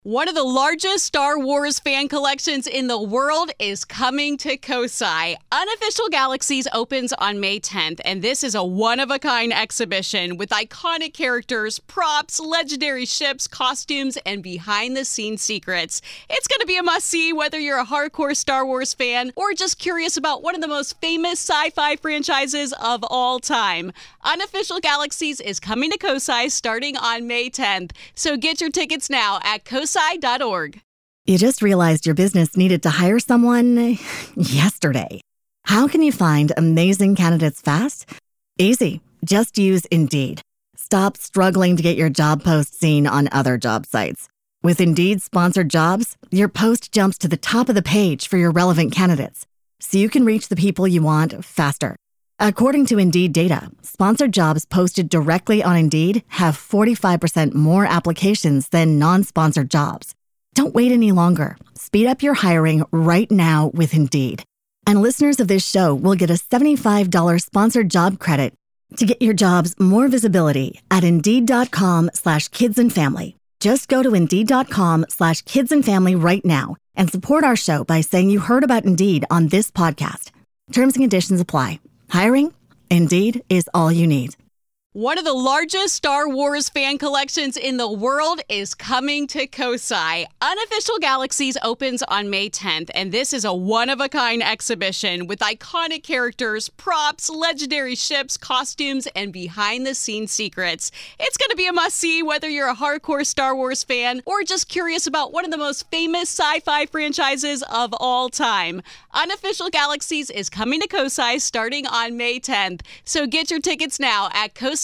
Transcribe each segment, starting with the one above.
One of the largest Star Wars fan collections in the world is coming to Kosai. Unofficial Galaxies opens on May 10th, and this is a one-of-a-kind exhibition with iconic characters, props, legendary ships, costumes, and behind-the-scenes secrets. It's going to be a must-see whether you're a hardcore Star Wars fan or just curious about one of the most famous sci-fi franchises of all time. Unofficial Galaxies is coming to Kosai starting on May 10th, so get your tickets now at kosai.org. You just realized your business needed to hire someone yesterday. How can you find amazing candidates fast? Easy. Just use Indeed. Stop struggling to get your job post seen on other job sites. With Indeed sponsored jobs, your post jumps to the top of the page for your relevant candidates, so you can reach the people you want faster. According to Indeed data, sponsored jobs posted directly on Indeed have 45% more applications than non-sponsored jobs. Don't wait any longer. Speed up your hiring right now with Indeed. And listeners of this show will get a $75 sponsored job credit to get your jobs more visibility at Indeed.com/kidsandfamily. Just go to Indeed.com/kidsandfamily right now and support our show by saying you heard about Indeed on this podcast. Terms and conditions apply. Hiring? Indeed is all you need. One of the largest Star Wars fan collections in the world is coming to Kosai. Unofficial Galaxies opens on May 10th, and this is a one-of-a-kind exhibition with iconic characters, props, legendary ships, costumes, and behind-the-scenes secrets. It's going to be a must-see whether you're a hardcore Star Wars fan or just curious about one of the most famous sci-fi franchises of all time. Unofficial Galaxies is coming to Kosai starting on May 10th, so get your tickets now at kosai.org.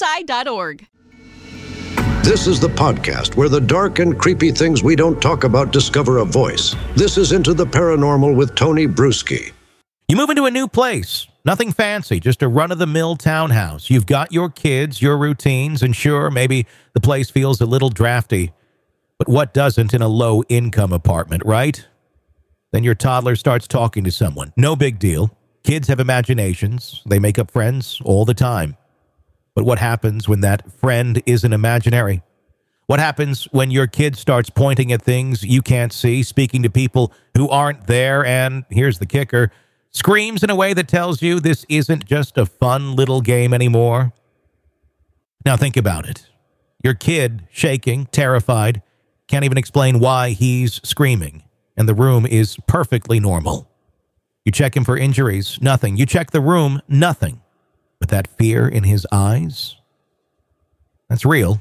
This is the podcast where the dark and creepy things we don't talk about discover a voice. This is Into the Paranormal with Tony Bruschi. You move into a new place. Nothing fancy, just a run-of-the-mill townhouse. You've got your kids, your routines, and sure, maybe the place feels a little drafty. But what doesn't in a low-income apartment, right? Then your toddler starts talking to someone. No big deal. Kids have imaginations. They make up friends all the time. But what happens when that friend isn't imaginary? What happens when your kid starts pointing at things you can't see, speaking to people who aren't there, and, here's the kicker, screams in a way that tells you this isn't just a fun little game anymore? Now think about it. Your kid, shaking, terrified, can't even explain why he's screaming, and the room is perfectly normal. You check him for injuries, nothing. You check the room, nothing. But that fear in his eyes, that's real.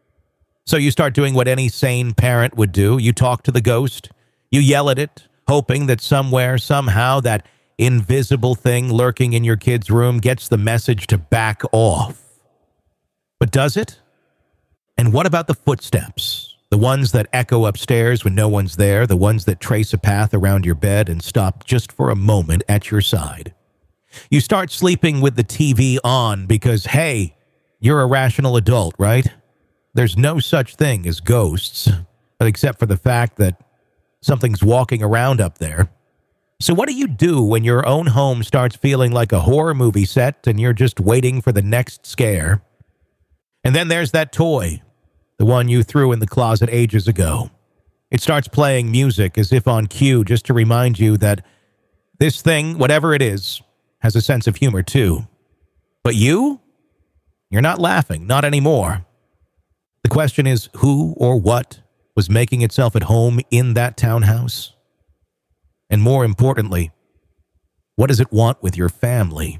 So you start doing what any sane parent would do. You talk to the ghost. You yell at it, hoping that somewhere, somehow, that invisible thing lurking in your kid's room gets the message to back off. But does it? And what about the footsteps? The ones that echo upstairs when no one's there, the ones that trace a path around your bed and stop just for a moment at your side. You start sleeping with the TV on because, hey, you're a rational adult, right? There's no such thing as ghosts, except for the fact that something's walking around up there. So what do you do when your own home starts feeling like a horror movie set and you're just waiting for the next scare? And then there's that toy, the one you threw in the closet ages ago. It starts playing music as if on cue just to remind you that this thing, whatever it is, has a sense of humor too. But you're not laughing, not anymore. The question is who or what was making itself at home in that townhouse? And more importantly, what does it want with your family?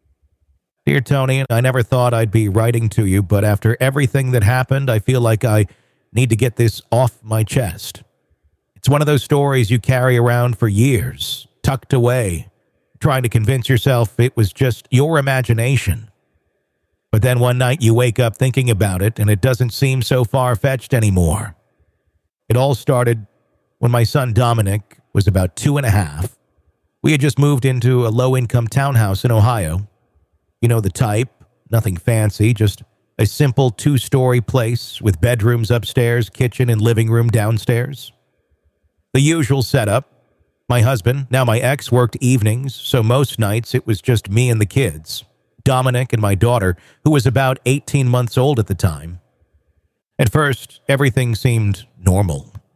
Dear Tony, I never thought I'd be writing to you, but after everything that happened, I feel like I need to get this off my chest. It's one of those stories you carry around for years, tucked away, trying to convince yourself it was just your imagination. But then one night you wake up thinking about it, and it doesn't seem so far-fetched anymore. It all started when my son Dominic was about 2.5. We had just moved into a low-income townhouse in Ohio. You know the type, nothing fancy, just a simple 2-story place with bedrooms upstairs, kitchen, and living room downstairs. The usual setup. My husband, now my ex, worked evenings, so most nights it was just me and the kids, Dominic and my daughter, who was about 18 months old at the time. At first, everything seemed normal.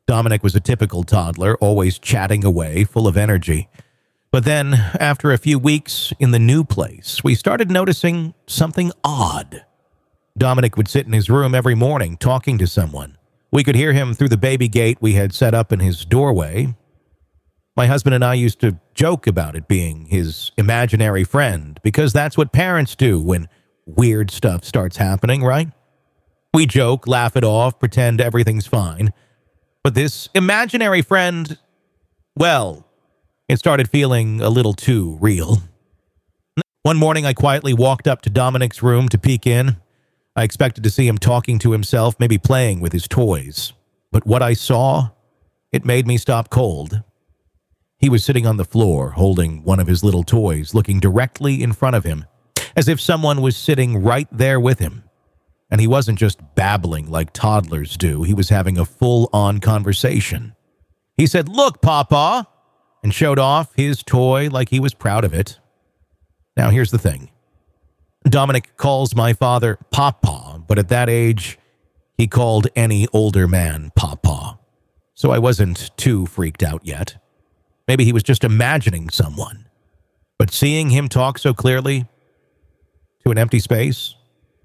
Dominic was a typical toddler, always chatting away, full of energy. But then, after a few weeks in the new place, we started noticing something odd. Dominic would sit in his room every morning talking to someone. We could hear him through the baby gate we had set up in his doorway. My husband and I used to joke about it being his imaginary friend, because that's what parents do when weird stuff starts happening, right? We joke, laugh it off, pretend everything's fine. But this imaginary friend, well, it started feeling a little too real. One morning, I quietly walked up to Dominic's room to peek in. I expected to see him talking to himself, maybe playing with his toys. But what I saw, it made me stop cold. He was sitting on the floor, holding one of his little toys, looking directly in front of him, as if someone was sitting right there with him. And he wasn't just babbling like toddlers do. He was having a full-on conversation. He said, "Look, Papa," and showed off his toy like he was proud of it. Now, here's the thing. Dominic calls my father Papa, but at that age, he called any older man Papa. So I wasn't too freaked out yet. Maybe he was just imagining someone. But seeing him talk so clearly to an empty space,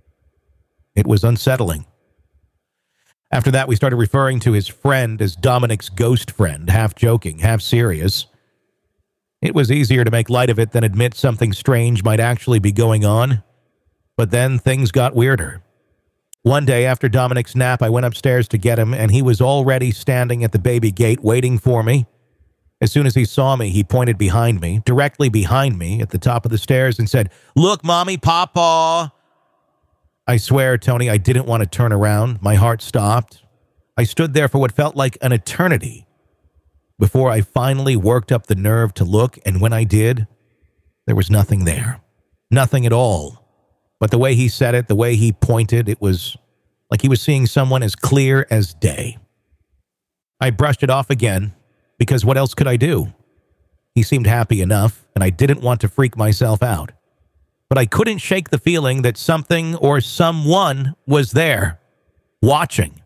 it was unsettling. After that, we started referring to his friend as Dominic's ghost friend, half joking, half serious. It was easier to make light of it than admit something strange might actually be going on. But then things got weirder. One day after Dominic's nap, I went upstairs to get him, and he was already standing at the baby gate waiting for me. As soon as he saw me, he pointed behind me, directly behind me at the top of the stairs, and said, "Look, Mommy, Papa." I swear, Tony, I didn't want to turn around. My heart stopped. I stood there for what felt like an eternity before I finally worked up the nerve to look, and when I did, there was nothing there. Nothing at all. But the way he said it, the way he pointed, it was like he was seeing someone as clear as day. I brushed it off again, because what else could I do? He seemed happy enough, and I didn't want to freak myself out. But I couldn't shake the feeling that something or someone was there, watching.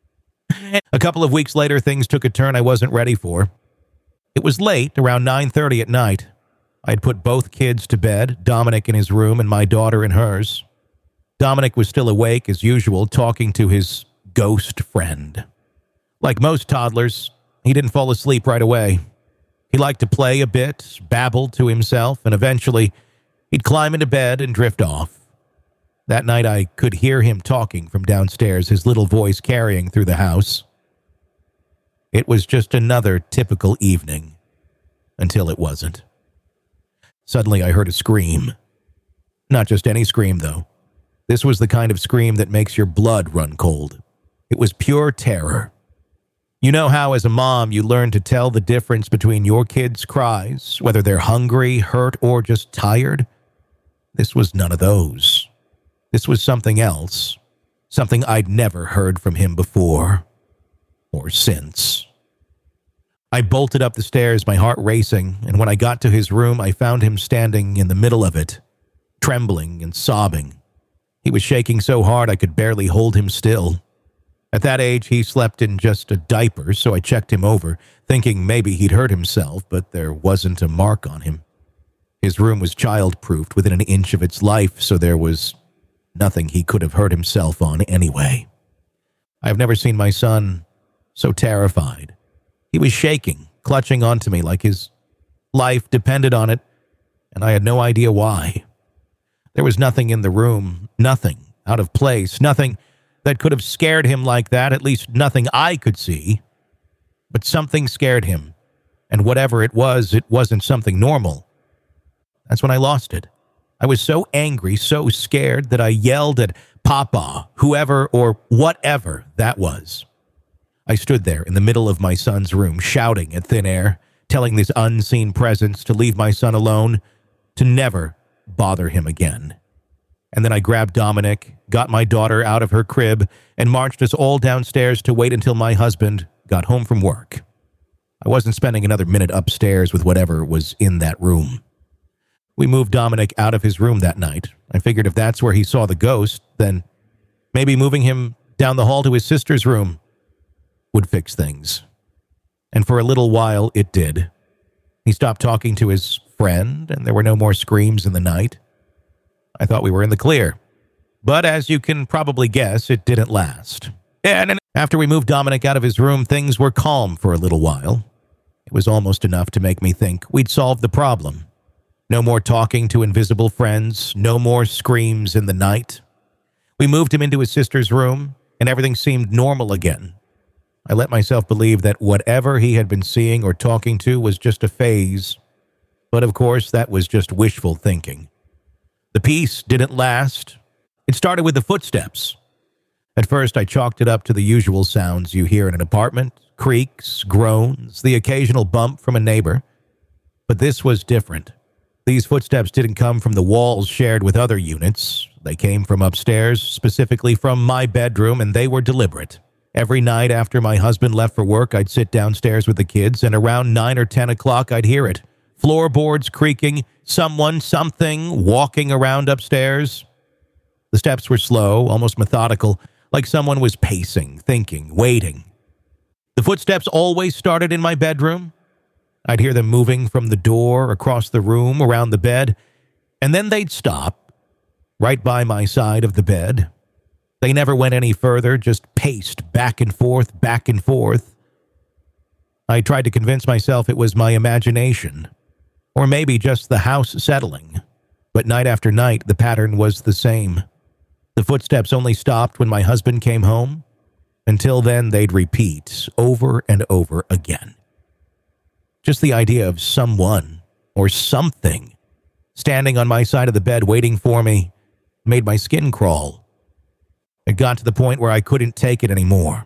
A couple of weeks later, things took a turn I wasn't ready for. It was late, around 9:30 at night. I had put both kids to bed, Dominic in his room and my daughter in hers. Dominic was still awake, as usual, talking to his ghost friend. Like most toddlers, he didn't fall asleep right away. He liked to play a bit, babble to himself, and eventually he'd climb into bed and drift off. That night I could hear him talking from downstairs, his little voice carrying through the house. It was just another typical evening, until it wasn't. Suddenly I heard a scream. Not just any scream, though. This was the kind of scream that makes your blood run cold. It was pure terror. You know how, as a mom, you learn to tell the difference between your kids' cries, whether they're hungry, hurt, or just tired? This was none of those. This was something else. Something I'd never heard from him before. Or since. I bolted up the stairs, my heart racing, and when I got to his room, I found him standing in the middle of it, trembling and sobbing. He was shaking so hard I could barely hold him still. At that age, he slept in just a diaper, so I checked him over, thinking maybe he'd hurt himself, but there wasn't a mark on him. His room was child-proofed within an inch of its life, so there was nothing he could have hurt himself on anyway. I've never seen my son so terrified. He was shaking, clutching onto me like his life depended on it, and I had no idea why. There was nothing in the room, nothing out of place, nothing that could have scared him like that, at least nothing I could see. But something scared him, and whatever it wasn't something normal. That's when I lost it. I was so angry, so scared, that I yelled at Papa, whoever or whatever that was. I stood there in the middle of my son's room, shouting at thin air, telling this unseen presence to leave my son alone, to never bother him again. And then I grabbed Dominic, got my daughter out of her crib, and marched us all downstairs to wait until my husband got home from work. I wasn't spending another minute upstairs with whatever was in that room. We moved Dominic out of his room that night. I figured if that's where he saw the ghost, then maybe moving him down the hall to his sister's room would fix things. And for a little while, it did. He stopped talking to his friend, and there were no more screams in the night. I thought we were in the clear. But as you can probably guess, it didn't last. And after we moved Dominic out of his room, things were calm for a little while. It was almost enough to make me think we'd solved the problem. No more talking to invisible friends, no more screams in the night. We moved him into his sister's room, and everything seemed normal again. I let myself believe that whatever he had been seeing or talking to was just a phase. But of course, that was just wishful thinking. The peace didn't last. It started with the footsteps. At first, I chalked it up to the usual sounds you hear in an apartment, creaks, groans, the occasional bump from a neighbor. But this was different. These footsteps didn't come from the walls shared with other units. They came from upstairs, specifically from my bedroom, and they were deliberate. Every night after my husband left for work, I'd sit downstairs with the kids, and around 9 or 10 o'clock, I'd hear it. Floorboards creaking, something walking around upstairs. The steps were slow, almost methodical, like someone was pacing, thinking, waiting. The footsteps always started in my bedroom. I'd hear them moving from the door, across the room, around the bed, and then they'd stop, right by my side of the bed. They never went any further, just paced back and forth, back and forth. I tried to convince myself it was my imagination, or maybe just the house settling, but night after night, the pattern was the same. The footsteps only stopped when my husband came home. Until then, they'd repeat over and over again. Just the idea of someone or something standing on my side of the bed waiting for me made my skin crawl. It got to the point where I couldn't take it anymore.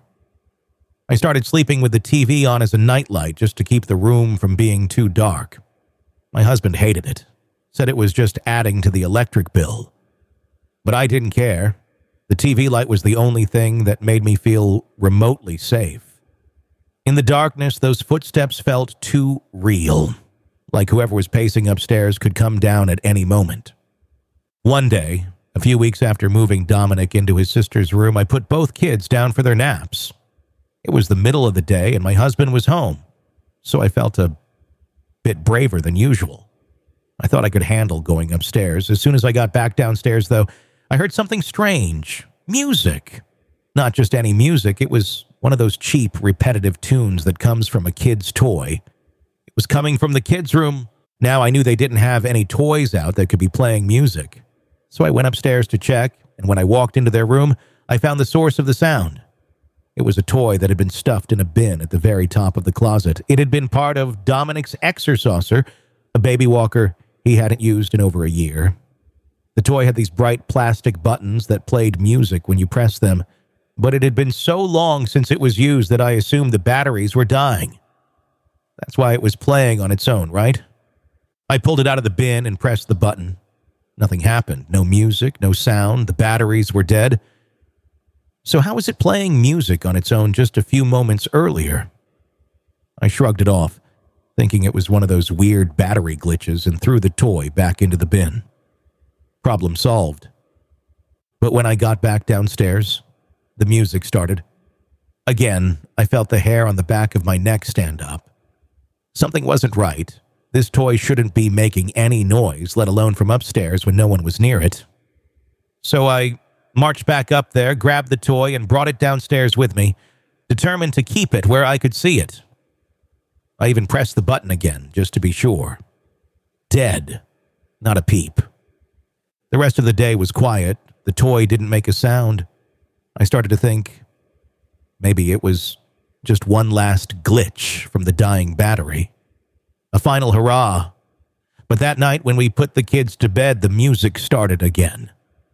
I started sleeping with the TV on as a nightlight just to keep the room from being too dark. My husband hated it, said it was just adding to the electric bill. But I didn't care. The TV light was the only thing that made me feel remotely safe. In the darkness, those footsteps felt too real, like whoever was pacing upstairs could come down at any moment. One day, a few weeks after moving Dominic into his sister's room, I put both kids down for their naps. It was the middle of the day and my husband was home, so I felt a bit braver than usual. I thought I could handle going upstairs. As soon as I got back downstairs, though, I heard something strange. Music. Not just any music, it was one of those cheap, repetitive tunes that comes from a kid's toy. It was coming from the kids' room. Now I knew they didn't have any toys out that could be playing music. So I went upstairs to check, and when I walked into their room, I found the source of the sound. It was a toy that had been stuffed in a bin at the very top of the closet. It had been part of Dominic's Exercaucer, a baby walker he hadn't used in over a year. The toy had these bright plastic buttons that played music when you pressed them, but it had been so long since it was used that I assumed the batteries were dying. That's why it was playing on its own, right? I pulled it out of the bin and pressed the button. Nothing happened. No music, no sound. The batteries were dead. So how was it playing music on its own just a few moments earlier? I shrugged it off, thinking it was one of those weird battery glitches, and threw the toy back into the bin. Problem solved. But when I got back downstairs, the music started. Again, I felt the hair on the back of my neck stand up. Something wasn't right. This toy shouldn't be making any noise, let alone from upstairs when no one was near it. So I marched back up there, grabbed the toy, and brought it downstairs with me, determined to keep it where I could see it. I even pressed the button again, just to be sure. Dead. Not a peep. The rest of the day was quiet. The toy didn't make a sound. I started to think maybe it was just one last glitch from the dying battery. A final hurrah. But that night when we put the kids to bed, the music started again.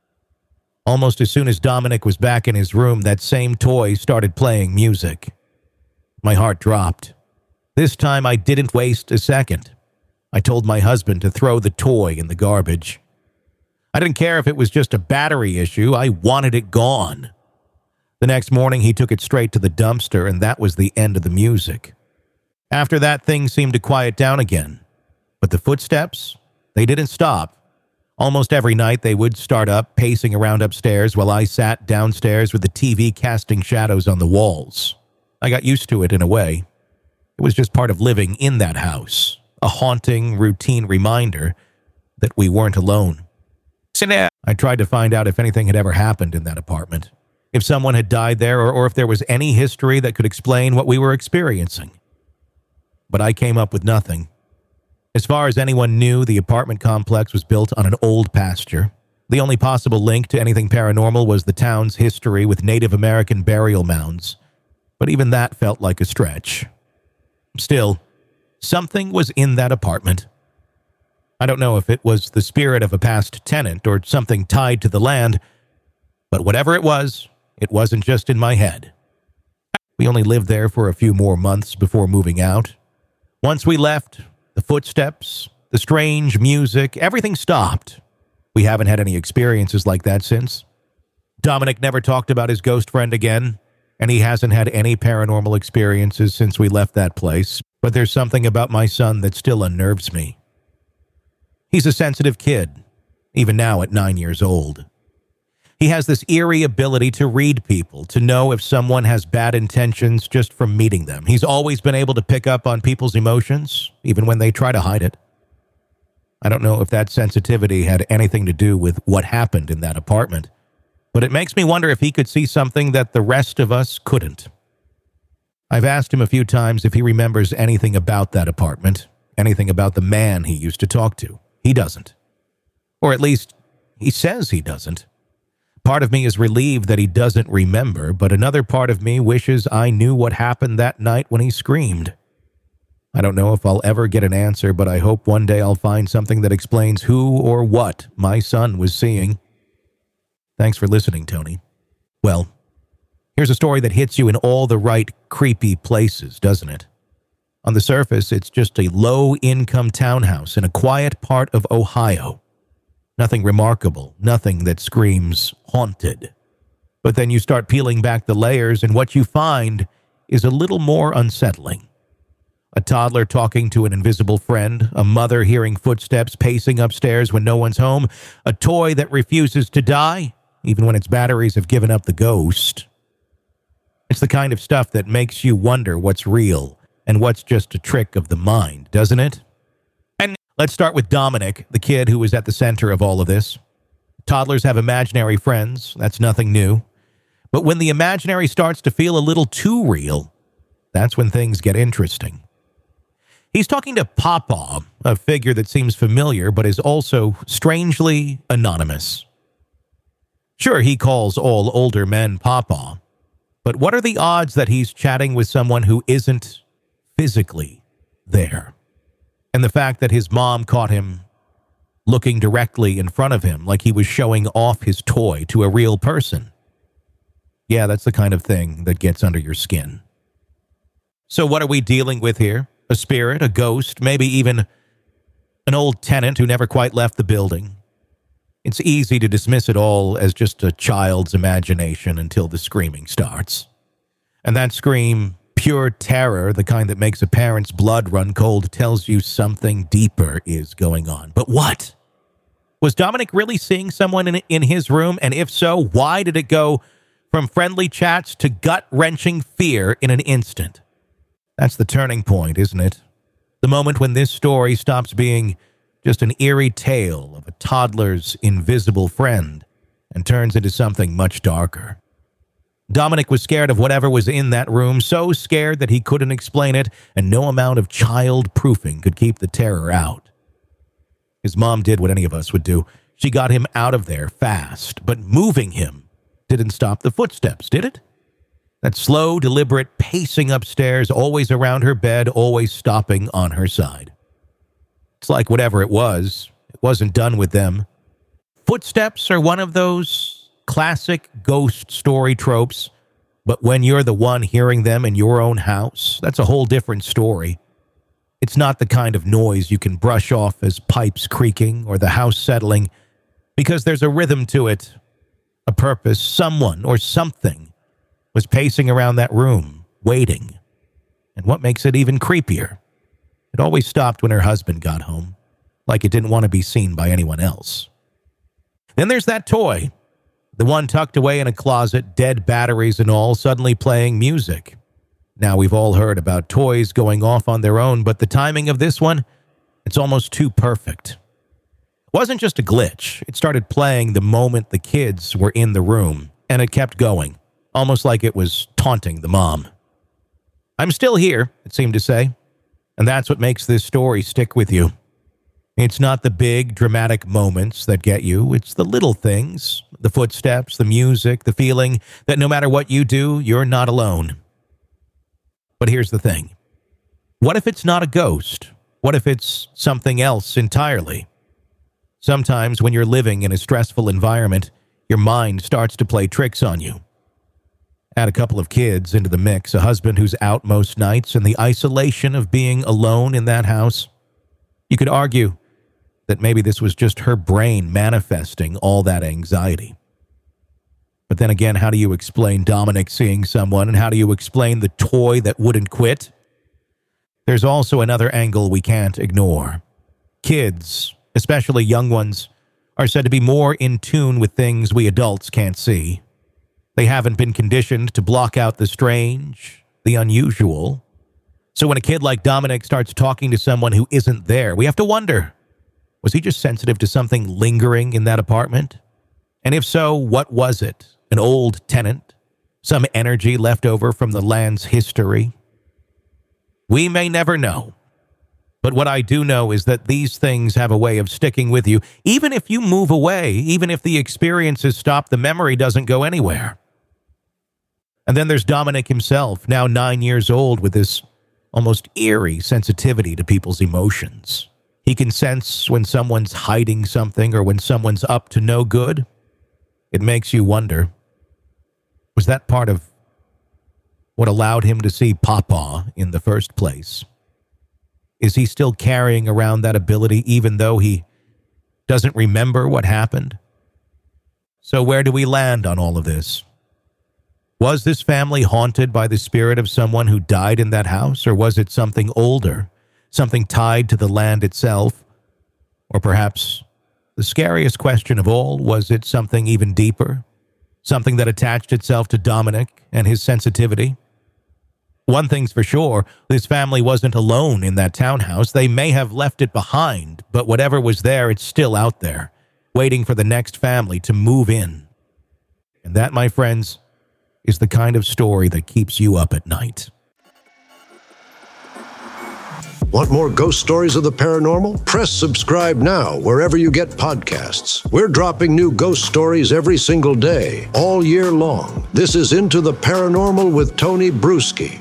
Almost as soon as Dominic was back in his room, that same toy started playing music. My heart dropped. This time I didn't waste a second. I told my husband to throw the toy in the garbage. I didn't care if it was just a battery issue. I wanted it gone. The next morning, he took it straight to the dumpster, and that was the end of the music. After that, things seemed to quiet down again. But the footsteps, they didn't stop. Almost every night, they would start up, pacing around upstairs while I sat downstairs with the TV casting shadows on the walls. I got used to it in a way. It was just part of living in that house, a haunting, routine reminder that we weren't alone. I tried to find out if anything had ever happened in that apartment, if someone had died there, or if there was any history that could explain what we were experiencing. But I came up with nothing. As far as anyone knew, the apartment complex was built on an old pasture. The only possible link to anything paranormal was the town's history with Native American burial mounds. But even that felt like a stretch. Still, something was in that apartment. I don't know if it was the spirit of a past tenant or something tied to the land, but whatever it wasn't just in my head. We only lived there for a few more months before moving out. Once we left, the footsteps, the strange music, everything stopped. We haven't had any experiences like that since. Dominic never talked about his ghost friend again, and he hasn't had any paranormal experiences since we left that place. But there's something about my son that still unnerves me. He's a sensitive kid, even now at 9 years old. He has this eerie ability to read people, to know if someone has bad intentions just from meeting them. He's always been able to pick up on people's emotions, even when they try to hide it. I don't know if that sensitivity had anything to do with what happened in that apartment, but it makes me wonder if he could see something that the rest of us couldn't. I've asked him a few times if he remembers anything about that apartment, anything about the man he used to talk to. He doesn't. Or at least, he says he doesn't. Part of me is relieved that he doesn't remember, but another part of me wishes I knew what happened that night when he screamed. I don't know if I'll ever get an answer, but I hope one day I'll find something that explains who or what my son was seeing. Thanks for listening, Tony. Well, here's a story that hits you in all the right creepy places, doesn't it? On the surface, it's just a low-income townhouse in a quiet part of Ohio. Nothing remarkable, nothing that screams haunted. But then you start peeling back the layers, and what you find is a little more unsettling. A toddler talking to an invisible friend, a mother hearing footsteps pacing upstairs when no one's home, a toy that refuses to die, even when its batteries have given up the ghost. It's the kind of stuff that makes you wonder what's real and what's just a trick of the mind, doesn't it? And let's start with Dominic, the kid who was at the center of all of this. Toddlers have imaginary friends. That's nothing new. But when the imaginary starts to feel a little too real, that's when things get interesting. He's talking to Papa, a figure that seems familiar but is also strangely anonymous. Sure, he calls all older men Papa, but what are the odds that he's chatting with someone who isn't physically there? And the fact that his mom caught him looking directly in front of him like he was showing off his toy to a real person. Yeah, that's the kind of thing that gets under your skin. So what are we dealing with here? A spirit, a ghost, maybe even an old tenant who never quite left the building. It's easy to dismiss it all as just a child's imagination until the screaming starts. And that scream, pure terror, the kind that makes a parent's blood run cold, tells you something deeper is going on. But what? Was Dominic really seeing someone in his room? And if so, why did it go from friendly chats to gut-wrenching fear in an instant? That's the turning point, isn't it? The moment when this story stops being just an eerie tale of a toddler's invisible friend and turns into something much darker. Dominic was scared of whatever was in that room, so scared that he couldn't explain it, and no amount of child-proofing could keep the terror out. His mom did what any of us would do. She got him out of there fast, but moving him didn't stop the footsteps, did it? That slow, deliberate pacing upstairs, always around her bed, always stopping on her side. It's like whatever it wasn't done with them. Footsteps are one of those classic ghost story tropes, but when you're the one hearing them in your own house, that's a whole different story. It's not the kind of noise you can brush off as pipes creaking or the house settling, because there's a rhythm to it, a purpose. Someone or something was pacing around that room, waiting. And what makes it even creepier? It always stopped when her husband got home, like it didn't want to be seen by anyone else. Then there's that toy, the one tucked away in a closet, dead batteries and all, suddenly playing music. Now, we've all heard about toys going off on their own, but the timing of this one, it's almost too perfect. It wasn't just a glitch. It started playing the moment the kids were in the room, and it kept going, almost like it was taunting the mom. I'm still here, it seemed to say, and that's what makes this story stick with you. It's not the big, dramatic moments that get you. It's the little things, the footsteps, the music, the feeling that no matter what you do, you're not alone. But here's the thing. What if it's not a ghost? What if it's something else entirely? Sometimes when you're living in a stressful environment, your mind starts to play tricks on you. Add a couple of kids into the mix, a husband who's out most nights, and the isolation of being alone in that house. You could argue that maybe this was just her brain manifesting all that anxiety. But then again, how do you explain Dominic seeing someone, and how do you explain the toy that wouldn't quit? There's also another angle we can't ignore. Kids, especially young ones, are said to be more in tune with things we adults can't see. They haven't been conditioned to block out the strange, the unusual. So when a kid like Dominic starts talking to someone who isn't there, we have to wonder, was he just sensitive to something lingering in that apartment? And if so, what was it? An old tenant? Some energy left over from the land's history? We may never know. But what I do know is that these things have a way of sticking with you. Even if you move away, even if the experiences stop, the memory doesn't go anywhere. And then there's Dominic himself, now 9 years old, with this almost eerie sensitivity to people's emotions. He can sense when someone's hiding something or when someone's up to no good. It makes you wonder, was that part of what allowed him to see Papa in the first place? Is he still carrying around that ability even though he doesn't remember what happened? So where do we land on all of this? Was this family haunted by the spirit of someone who died in that house, or was it something older, something tied to the land itself? Or perhaps the scariest question of all, was it something even deeper, something that attached itself to Dominic and his sensitivity? One thing's for sure, this family wasn't alone in that townhouse. They may have left it behind, but whatever was there, it's still out there, waiting for the next family to move in. And that, my friends, is the kind of story that keeps you up at night. Want more ghost stories of the paranormal? Press subscribe now wherever you get podcasts. We're dropping new ghost stories every single day, all year long. This is Into the Paranormal with Tony Bruschi.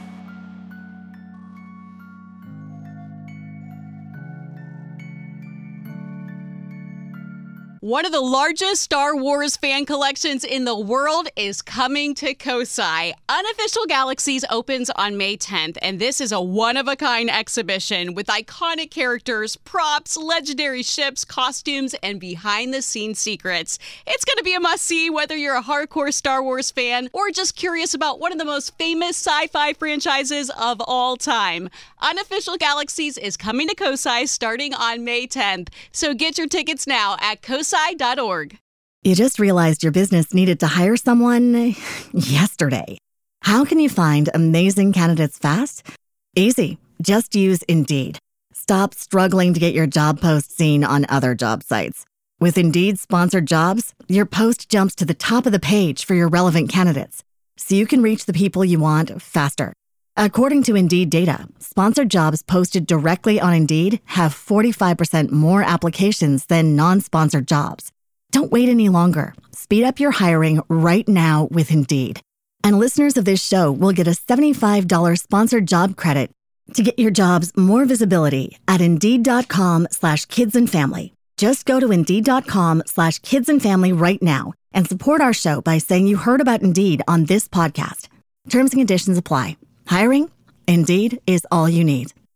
One of the largest Star Wars fan collections in the world is coming to Kosai. Unofficial Galaxies opens on May 10th, and this is a one-of-a-kind exhibition with iconic characters, props, legendary ships, costumes, and behind-the-scenes secrets. It's going to be a must-see whether you're a hardcore Star Wars fan or just curious about one of the most famous sci-fi franchises of all time. Unofficial Galaxies is coming to Kosai starting on May 10th, so get your tickets now at kosai.org. You just realized your business needed to hire someone yesterday. How can you find amazing candidates fast? Easy. Just use Indeed. Stop struggling to get your job post seen on other job sites. With Indeed sponsored jobs, your post jumps to the top of the page for your relevant candidates, so you can reach the people you want faster. According to Indeed data, sponsored jobs posted directly on Indeed have 45% more applications than non-sponsored jobs. Don't wait any longer. Speed up your hiring right now with Indeed. And listeners of this show will get a $75 sponsored job credit to get your jobs more visibility at Indeed.com/kidsandfamily. Just go to Indeed.com/kidsandfamily right now and support our show by saying you heard about Indeed on this podcast. Terms and conditions apply. Hiring? Indeed is all you need.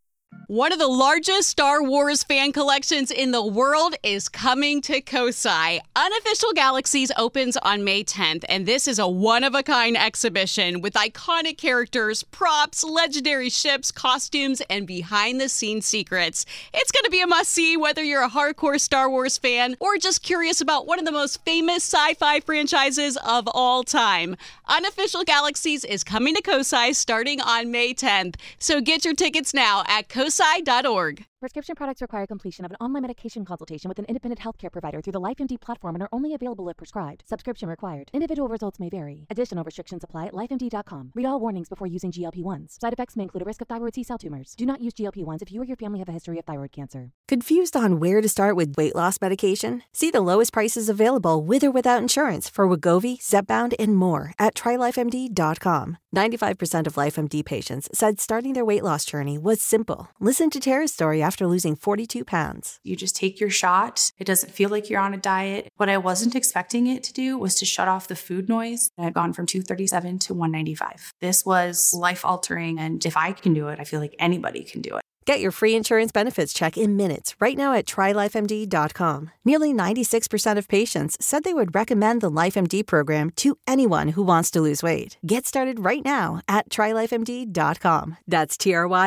One of the largest Star Wars fan collections in the world is coming to Kosai. Unofficial Galaxies opens on May 10th, and this is a one-of-a-kind exhibition with iconic characters, props, legendary ships, costumes, and behind-the-scenes secrets. It's going to be a must-see whether you're a hardcore Star Wars fan or just curious about one of the most famous sci-fi franchises of all time. Unofficial Galaxies is coming to Kosai starting on May 10th, so get your tickets now at kosai.org. Prescription products require completion of an online medication consultation with an independent healthcare provider through the LifeMD platform and are only available if prescribed. Subscription required. Individual results may vary. Additional restrictions apply at lifemd.com. Read all warnings before using GLP-1s. Side effects may include a risk of thyroid C-cell tumors. Do not use GLP-1s if you or your family have a history of thyroid cancer. Confused on where to start with weight loss medication? See the lowest prices available with or without insurance for Wegovy, Zepbound, and more at trylifemd.com. 95% of LifeMD patients said starting their weight loss journey was simple. Listen to Tara's story after losing 42 pounds. You just take your shot. It doesn't feel like you're on a diet. What I wasn't expecting it to do was to shut off the food noise. I had gone from 237 to 195. This was life-altering, and if I can do it, I feel like anybody can do it. Get your free insurance benefits check in minutes right now at trylifemd.com. Nearly 96% of patients said they would recommend the LifeMD program to anyone who wants to lose weight. Get started right now at trylifemd.com. That's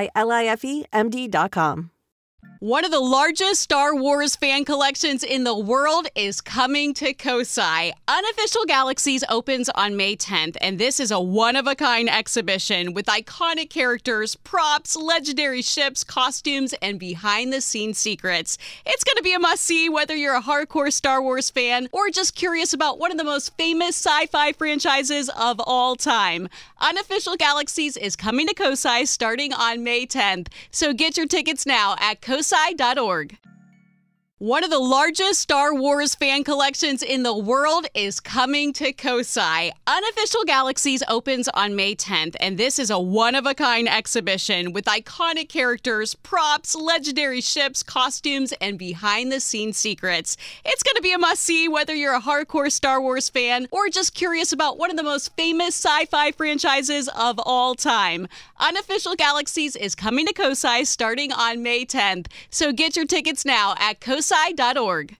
TRYLIFEMD.com. One of the largest Star Wars fan collections in the world is coming to Kosai. Unofficial Galaxies opens on May 10th, and this is a one-of-a-kind exhibition with iconic characters, props, legendary ships, costumes, and behind-the-scenes secrets. It's going to be a must-see whether you're a hardcore Star Wars fan or just curious about one of the most famous sci-fi franchises of all time. Unofficial Galaxies is coming to Kosai starting on May 10th, so get your tickets now at kosai.org. One of the largest Star Wars fan collections in the world is coming to Kosai. Unofficial Galaxies opens on May 10th, and this is a one-of-a-kind exhibition with iconic characters, props, legendary ships, costumes, and behind-the-scenes secrets. It's going to be a must-see whether you're a hardcore Star Wars fan or just curious about one of the most famous sci-fi franchises of all time. Unofficial Galaxies is coming to Kosai starting on May 10th, so get your tickets now at kosai.org.